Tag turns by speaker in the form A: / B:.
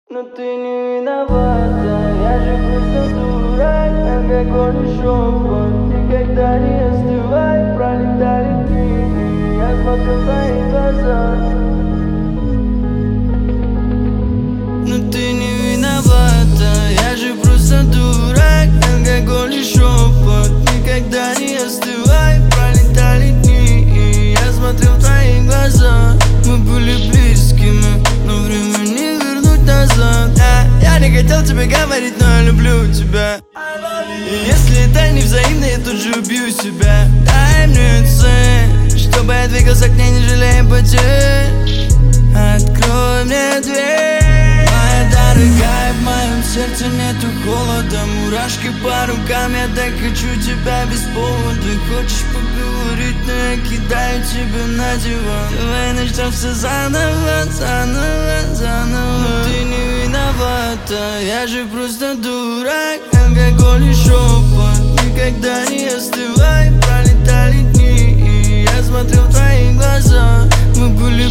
A: Но ты не виновата, я же просто дурак. Алкоголь и шепот, никогда не остывай. Пролетали дни, я смотрю в твои глаза. Но ты не виновата, я же просто дурак. Алкоголь и шепот, никогда не остывай. Пролетали дни, я смотрю в твои глаза. Мы были близкими, но время не вернуть назад. Я не хотел тебе говорить, но я люблю тебя. И если это не взаимно, я тут же убью себя. Дай мне цель, чтобы я двигался к ней, не жалея потерь. Открой мне дверь. Моя дорогая, в моем сердце нету холода. Мурашки по рукам, я так хочу тебя без повода. Хочешь поговорить, но я кидаю тебя на диван. Давай начнем все заново, заново, заново. Но ты не виновата, я же просто дурак. Алкоголь и шепот, никогда не остывай. Пролетали дни, и я смотрел в твои глаза. Мы были